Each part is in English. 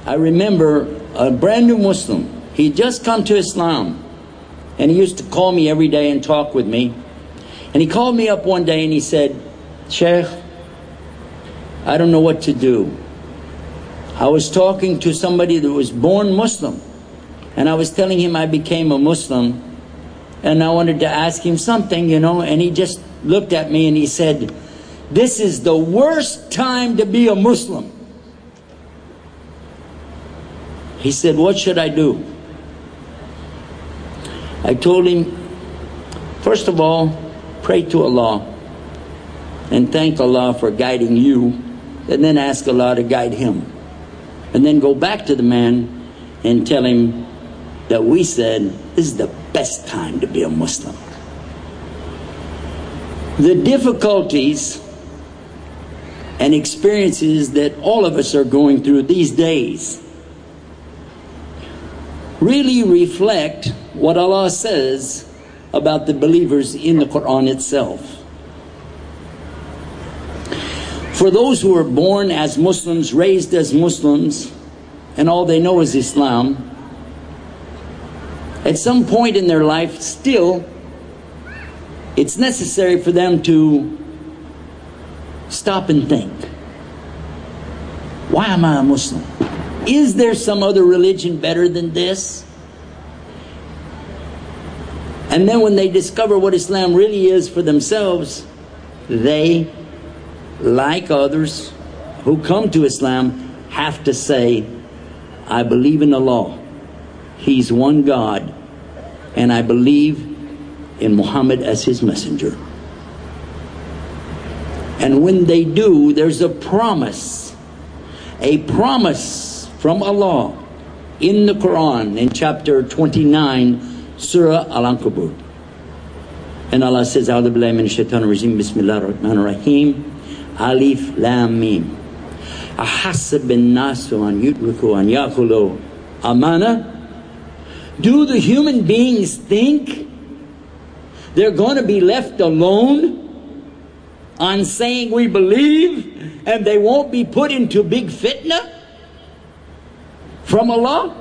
I remember a brand new Muslim. He'd just come to Islam. And he used to call me every day and talk with me. And he called me up one day and he said, Sheikh, I don't know what to do. I was talking to somebody that was born Muslim. And I was telling him I became a Muslim. And I wanted to ask him something, and he just looked at me and he said, this is the worst time to be a Muslim. He said, what should I do? I told him, first of all, pray to Allah and thank Allah for guiding you, and then ask Allah to guide him. And then go back to the man and tell him that we said, this is the best time to be a Muslim. The difficulties and experiences that all of us are going through these days really reflect what Allah says about the believers in the Quran itself. For those who are born as Muslims, raised as Muslims, and all they know is Islam, at some point in their life, still, it's necessary for them to stop and think. Why am I a Muslim? Is there some other religion better than this? And then when they discover what Islam really is for themselves, they, like others who come to Islam, have to say, I believe in Allah. He's one God. And I believe in Muhammad as his messenger. And when they do, there's a promise from Allah in the Quran in chapter 29, Surah Al-Ankabut. And Allah says, A'udhu billahi minash shaitanir rajim, Bismillahir Rahmanir Rahim, Alif Lam Mim. Ahasib an-nasu an yutraku an yaqulu amana. Do the human beings think they're going to be left alone on saying we believe and they won't be put into big fitna from Allah?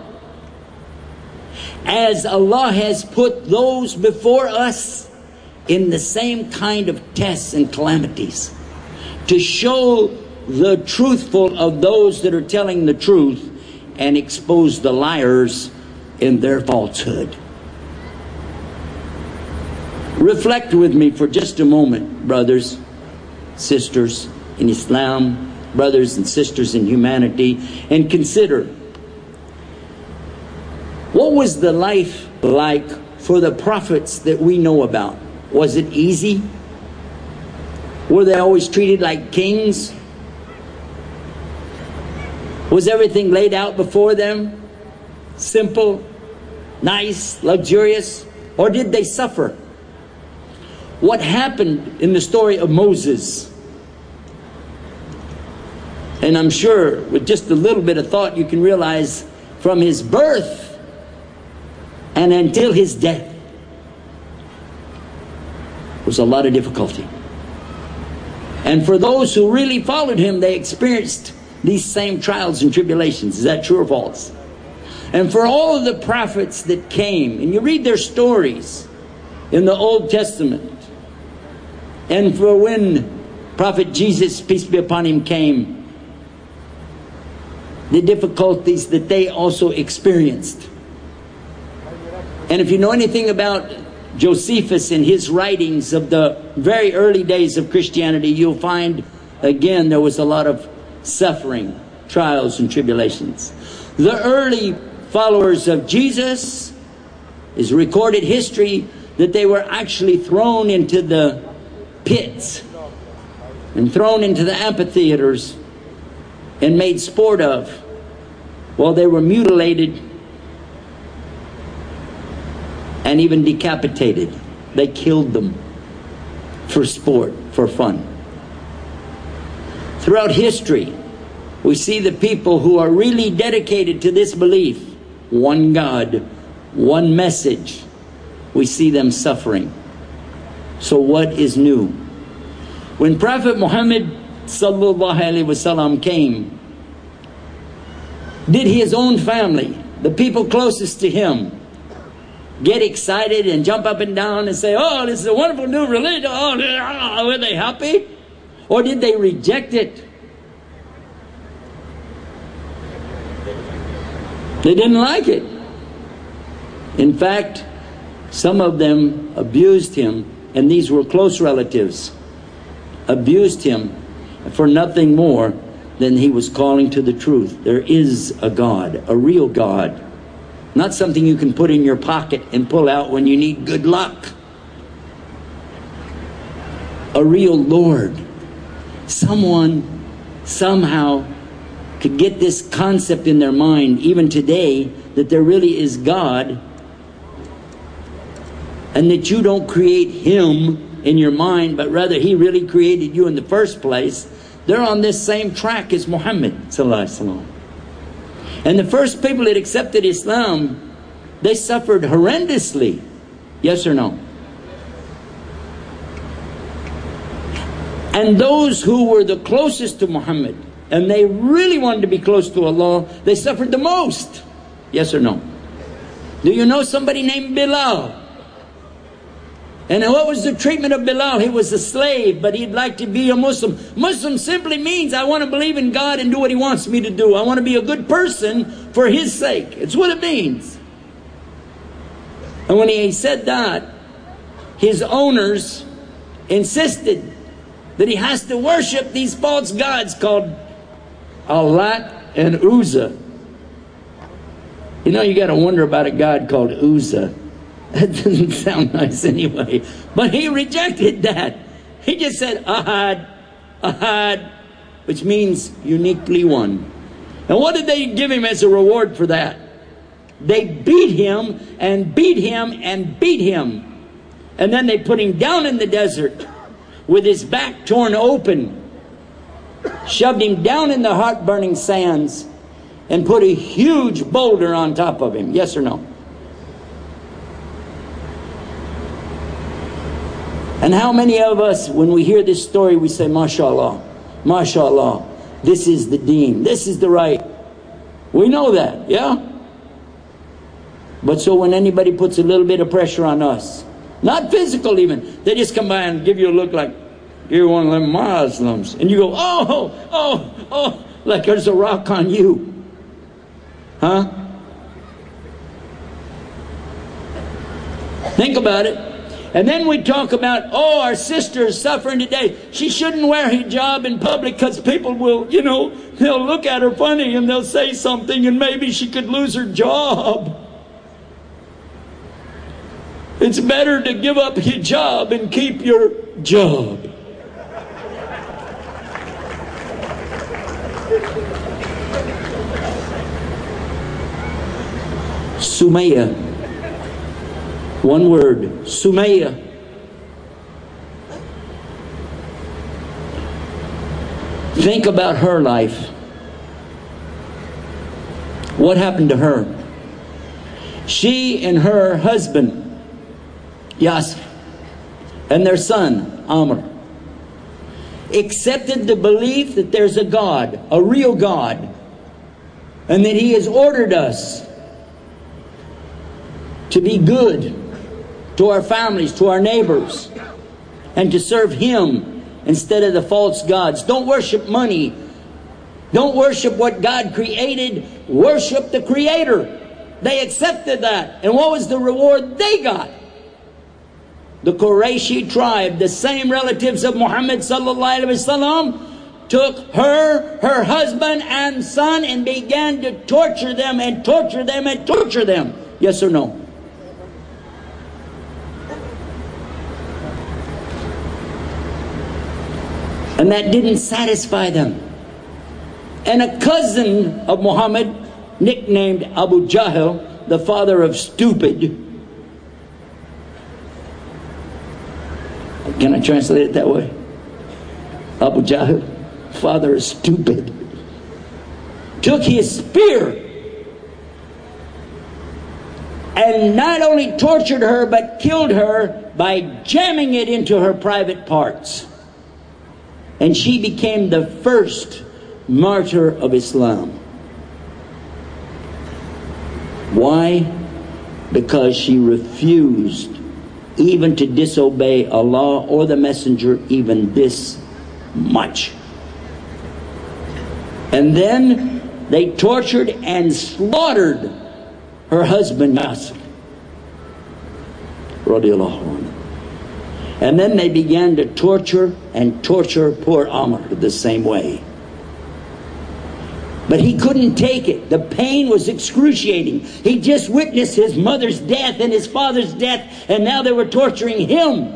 As Allah has put those before us in the same kind of tests and calamities to show the truthful of those that are telling the truth and expose the liars in their falsehood. Reflect with me for just a moment, brothers, sisters in Islam, brothers and sisters in humanity, and consider, what was the life like for the prophets that we know about? Was it easy? Were they always treated like kings? Was everything laid out before them? Simple, nice, luxurious? Or did they suffer? What happened in the story of Moses? And I'm sure with just a little bit of thought you can realize from his birth and until his death was a lot of difficulty. And for those who really followed him, they experienced these same trials and tribulations. Is that true or false? And for all of the prophets that came, and you read their stories in the Old Testament, and for when Prophet Jesus, peace be upon him, came, the difficulties that they also experienced. And if you know anything about Josephus and his writings of the very early days of Christianity, you'll find, again, there was a lot of suffering, trials and tribulations. The early followers of Jesus, is recorded history that they were actually thrown into the pits and thrown into the amphitheaters and made sport of, while they were mutilated and even decapitated. They killed them for sport, for fun. Throughout history, we see the people who are really dedicated to this belief, one God, one message, we see them suffering. So what is new? When Prophet Muhammad sallallahu alaihi wasallam came, Did his own family, the people closest to him, get excited and jump up and down and say, oh, this is a wonderful new religion. Oh, were they happy? Or did they reject it? They didn't like it. In fact, some of them abused him, and these were close relatives, abused him for nothing more than he was calling to the truth. There is a God, a real God. Not something you can put in your pocket and pull out when you need good luck. A real Lord. Someone, somehow, could get this concept in their mind, even today, that there really is God, and that you don't create Him in your mind, but rather He really created you in the first place. They're on this same track as Muhammad sallallahu alaihi wasallam. And the first people that accepted Islam, they suffered horrendously. Yes or no? And those who were the closest to Muhammad, and they really wanted to be close to Allah, they suffered the most. Yes or no? Do you know somebody named Bilal? And what was the treatment of Bilal? He was a slave, but he'd like to be a Muslim. Muslim simply means I want to believe in God and do what He wants me to do. I want to be a good person for His sake. It's what it means. And when he said that, his owners insisted that he has to worship these false gods called Allat and Uzza. You know, you got to wonder about a god called Uzza. That doesn't sound nice anyway. But he rejected that. He just said Ahad, Ahad, which means uniquely one. And what did they give him as a reward for that? They beat him and beat him and beat him. And then they put him down in the desert with his back torn open, shoved him down in the heart-burning sands, and put a huge boulder on top of him. Yes or no? And how many of us, when we hear this story, we say, MashaAllah, MashaAllah, this is the deen, this is the right. We know that, yeah? But so when anybody puts a little bit of pressure on us, not physical even, they just come by and give you a look like you're one of them Muslims. And you go, oh, like there's a rock on you. Huh? Think about it. And then we talk about, oh, our sister is suffering today. She shouldn't wear hijab in public because people will, they'll look at her funny and they'll say something and maybe she could lose her job. It's better to give up hijab and keep your job. Sumayya. One word, Sumayya. Think about her life. What happened to her? She and her husband, Yasir, and their son, Amr, accepted the belief that there's a God, a real God, and that He has ordered us to be good to our families, to our neighbors, and to serve Him instead of the false gods. Don't worship money. Don't worship what God created. Worship the Creator. They accepted that. And what was the reward they got? The Qurayshi tribe, the same relatives of Muhammad sallallahu alaihi wasallam, took her husband and son and began to torture them and torture them and torture them. Yes or no? And that didn't satisfy them. And a cousin of Muhammad, nicknamed Abu Jahl, the father of stupid. Can I translate it that way? Abu Jahl, father of stupid, took his spear and not only tortured her but killed her by jamming it into her private parts. And she became the first martyr of Islam. Why? Because she refused even to disobey Allah or the Messenger even this much. And then they tortured and slaughtered her husband Yasir radiallahu anhu. And then they began to torture poor Amr the same way. But he couldn't take it. The pain was excruciating. He just witnessed his mother's death and his father's death, and now they were torturing him.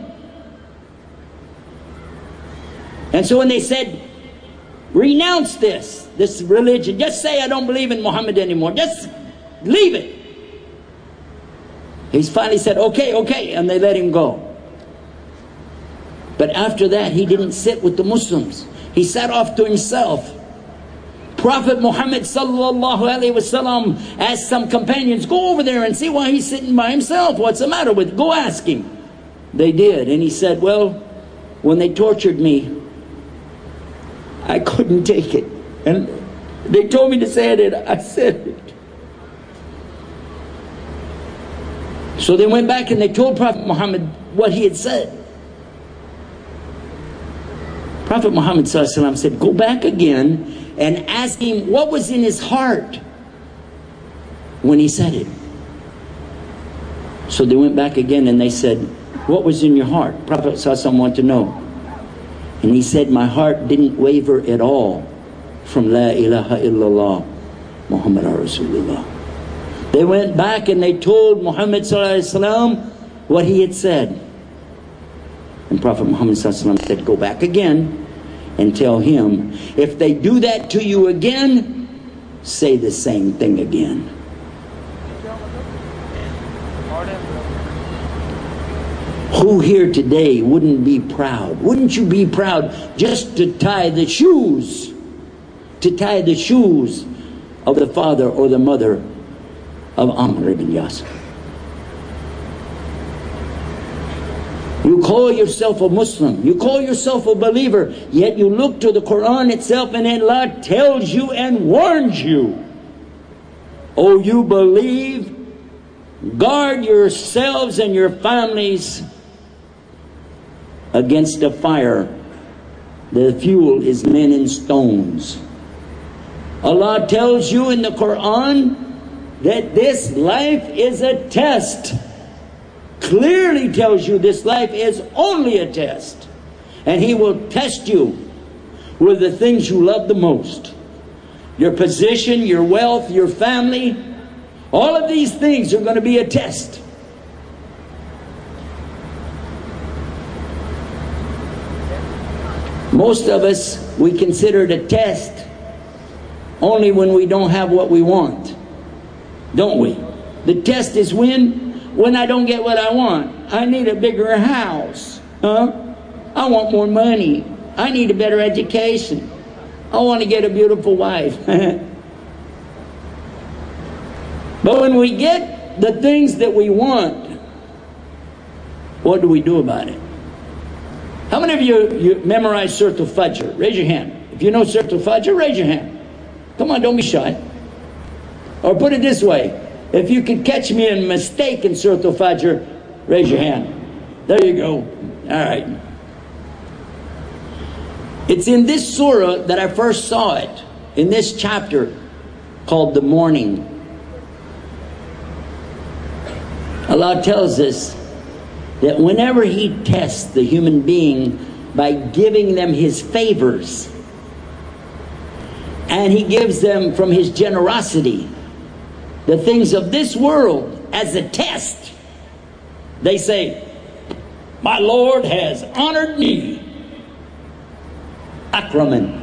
And so when they said, renounce this religion, just say I don't believe in Muhammad anymore, just leave it. He finally said, okay, and they let him go. But after that, he didn't sit with the Muslims. He sat off to himself. Prophet Muhammad sallallahu alaihi wasallam asked some companions, go over there and see why he's sitting by himself. What's the matter with him? Go ask him. They did. And he said, well, when they tortured me, I couldn't take it. And they told me to say it, I said it. So they went back and they told Prophet Muhammad what he had said. Prophet Muhammad sallallahu alaihi wasallam said, go back again and ask him what was in his heart when he said it. So they went back again and they said, what was in your heart? Prophet sallallahu alaihi wasallam wanted to know. And he said, my heart didn't waver at all from La ilaha illallah Muhammad Rasulullah. They went back and they told Muhammad sallallahu alaihi wasallam what he had said. And Prophet Muhammad sallallahu alaihi wasallam said, go back again and tell him, if they do that to you again, say the same thing again. Who here today wouldn't be proud? Wouldn't you be proud just to tie the shoes? To tie the shoes of the father or the mother of Amr ibn Yasir. You call yourself a Muslim, you call yourself a believer, yet you look to the Quran itself and Allah tells you and warns you, oh, you believe, guard yourselves and your families against a fire. The fuel is men and stones. Allah tells you in the Quran that this life is a test. Clearly tells you this life is only a test. And He will test you with the things you love the most. Your position, your wealth, your family. All of these things are going to be a test. Most of us, we consider it a test only when we don't have what we want. Don't we? The test is when I don't get what I want. I need a bigger house. I want more money. I need a better education. I want to get a beautiful wife. But when we get the things that we want, what do we do about it? How many of you memorize Surat Al-Fajr? Raise your hand. If you know Surat Al-Fajr, raise your hand. Come on, don't be shy. Or put it this way. If you could catch me in mistake in Surat Al-Fajr, raise your hand. There you go. All right. It's in this surah that I first saw it. In this chapter called the Morning. Allah tells us that whenever He tests the human being by giving them His favors, and He gives them from His generosity the things of this world as a test, they say, my Lord has honored me. Akraman.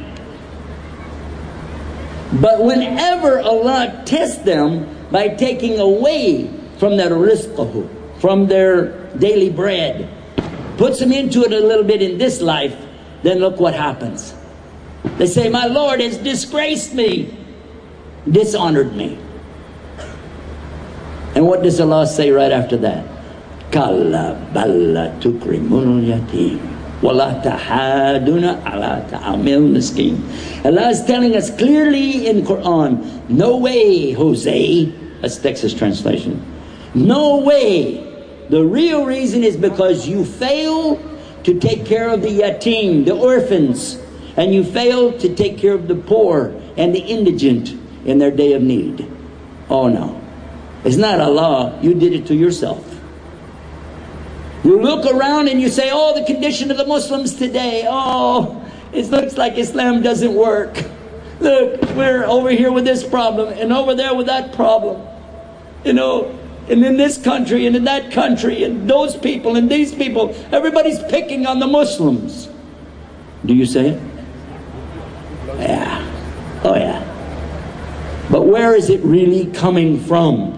But whenever Allah tests them by taking away from their rizqahu, from their daily bread, puts them into it a little bit in this life, then look what happens. They say, my Lord has disgraced me, dishonored me. And what does Allah say right after that? Kalla balla tukrimunul yatim wala tahaduna ala ta'amil miskin. Allah is telling us clearly in Quran, no way, Jose, That's Texas translation. No way. The real reason is because you fail to take care of the yatim, the orphans, and you fail to take care of the poor and the indigent in their day of need. Oh no. It's not Allah. You did it to yourself. You look around and you say, oh, the condition of the Muslims today. Oh, it looks like Islam doesn't work. Look, we're over here with this problem and over there with that problem. You know, and in this country and in that country and those people and these people, everybody's picking on the Muslims. Do you say it? Yeah. Oh yeah. But where is it really coming from?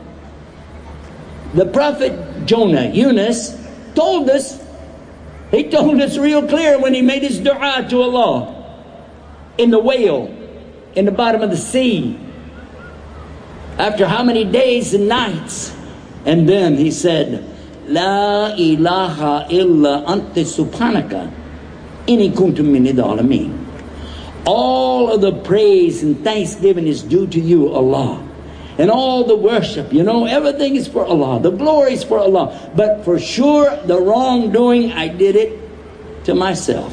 The prophet Jonah, Yunus, told us. He told us real clear when he made his dua to Allah. In the whale, in the bottom of the sea. After how many days and nights? And then he said, La ilaha illa anta subhanaka inni kuntum min al-zalimin. All of the praise and thanksgiving is due to you, Allah. And all the worship, you know, everything is for Allah. The glory is for Allah. But for sure, the wrongdoing, I did it to myself.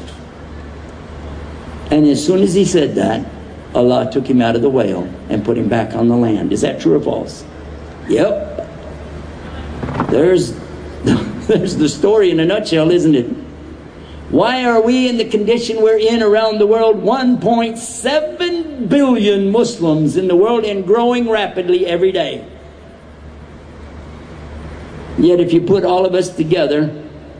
And as soon as he said that, Allah took him out of the whale and put him back on the land. Is that true or false? Yep. There's the story in a nutshell, isn't it? Why are we in the condition we're in around the world? 1.7 billion Muslims in the world and growing rapidly every day. Yet if you put all of us together,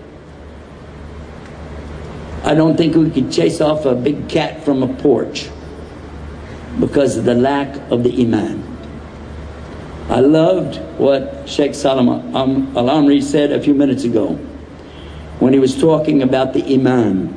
I don't think we could chase off a big cat from a porch because of the lack of the Iman. I loved what Sheikh Salam Al-Amri said a few minutes ago when he was talking about the Iman.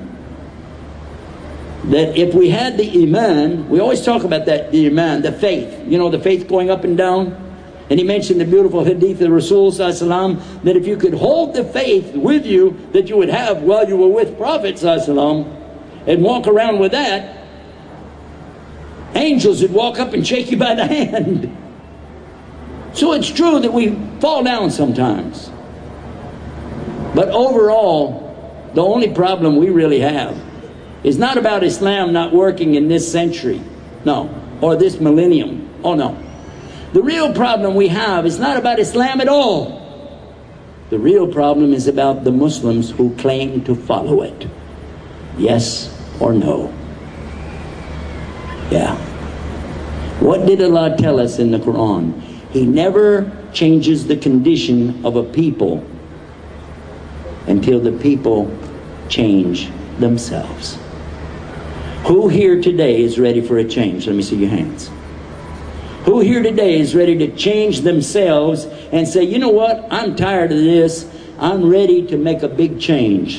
That if we had the Iman, we always talk about that, the Iman, the faith. You know, the faith going up and down. And he mentioned the beautiful hadith of Rasul Sallallahu that if you could hold the faith with you that you would have while you were with Prophet Sallallahu and walk around with that, angels would walk up and shake you by the hand. So it's true that we fall down sometimes. But overall, the only problem we really have is not about Islam not working in this century. No. Or this millennium. Oh no. The real problem we have is not about Islam at all. The real problem is about the Muslims who claim to follow it. Yes or no? Yeah. What did Allah tell us in the Quran? He never changes the condition of a people until the people change themselves. Who here today is ready for a change? Let me see your hands. Who here today is ready to change themselves and say, you know what? I'm tired of this. I'm ready to make a big change.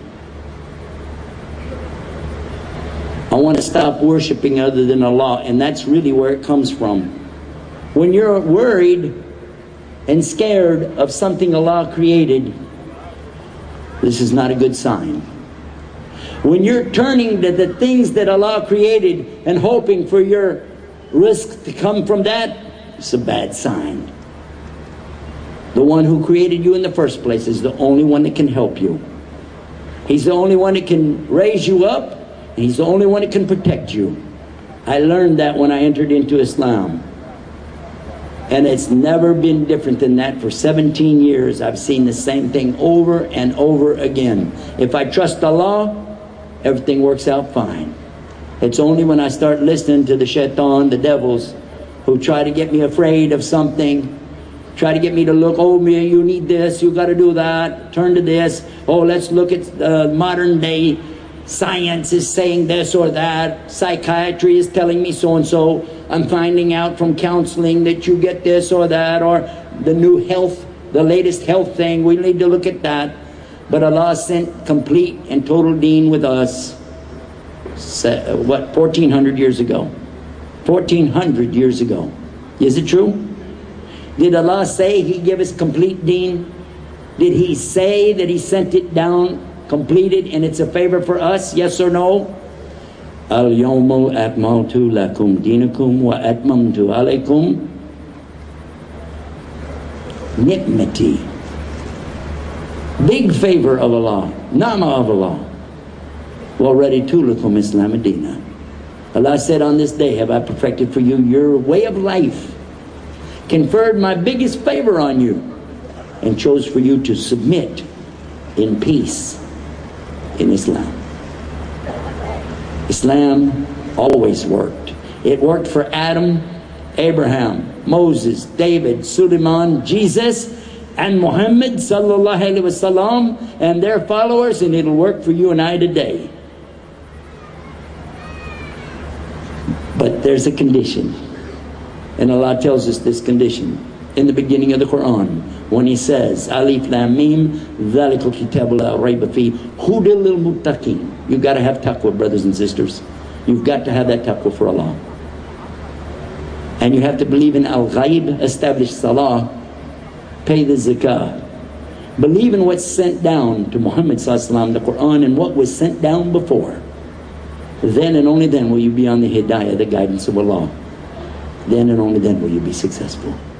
I want to stop worshiping other than Allah. And that's really where it comes from. When you're worried and scared of something Allah created, this is not a good sign. When you're turning to the things that Allah created and hoping for your risk to come from that, it's a bad sign. The one who created you in the first place is the only one that can help you. He's the only one that can raise you up, and He's the only one that can protect you. I learned that when I entered into Islam. And it's never been different than that. For 17 years, I've seen the same thing over and over again. If I trust Allah, everything works out fine. It's only when I start listening to the shaitan, the devils, who try to get me afraid of something, try to get me to look, oh, man, you need this, you got to do that, turn to this, oh, let's look at modern day science is saying this or that, psychiatry is telling me so-and-so, I'm finding out from counseling that you get this or that, or the new health, the latest health thing, we need to look at that. But Allah sent complete and total deen with us, 1400 years ago? 1400 years ago. Is it true? Did Allah say He gave us complete deen? Did He say that He sent it down completed and it's a favor for us? Yes or no? Al-yawma akmaltu lakum dinakum wa atmamtu alaykum Ni'mati. Big favor of Allah. Nama of Allah. وَالْرَدِي تُولُكُمْ إِسْلَامَ دِينًا. Allah said, on this day have I perfected for you your way of life, conferred my biggest favor on you, and chose for you to submit in peace in Islam. Islam always worked. It worked for Adam, Abraham, Moses, David, Suleiman, Jesus, and Muhammad sallallahu alaihi wasallam and their followers, and it'll work for you and I today. But there's a condition, and Allah tells us this condition in the beginning of the Quran when He says, Alif Lam Mim, Dhalikal Kitabu La Rayba Fi, Hudal lil Muttaqin. You've got to have taqwa, brothers and sisters. You've got to have that taqwa for Allah. And you have to believe in Al-Ghaib, establish Salah, pay the Zakah. Believe in what's sent down to Muhammad sallallahu alaihi wasallam, the Quran, and what was sent down before. Then and only then will you be on the hidayah, the guidance of Allah. Then and only then will you be successful.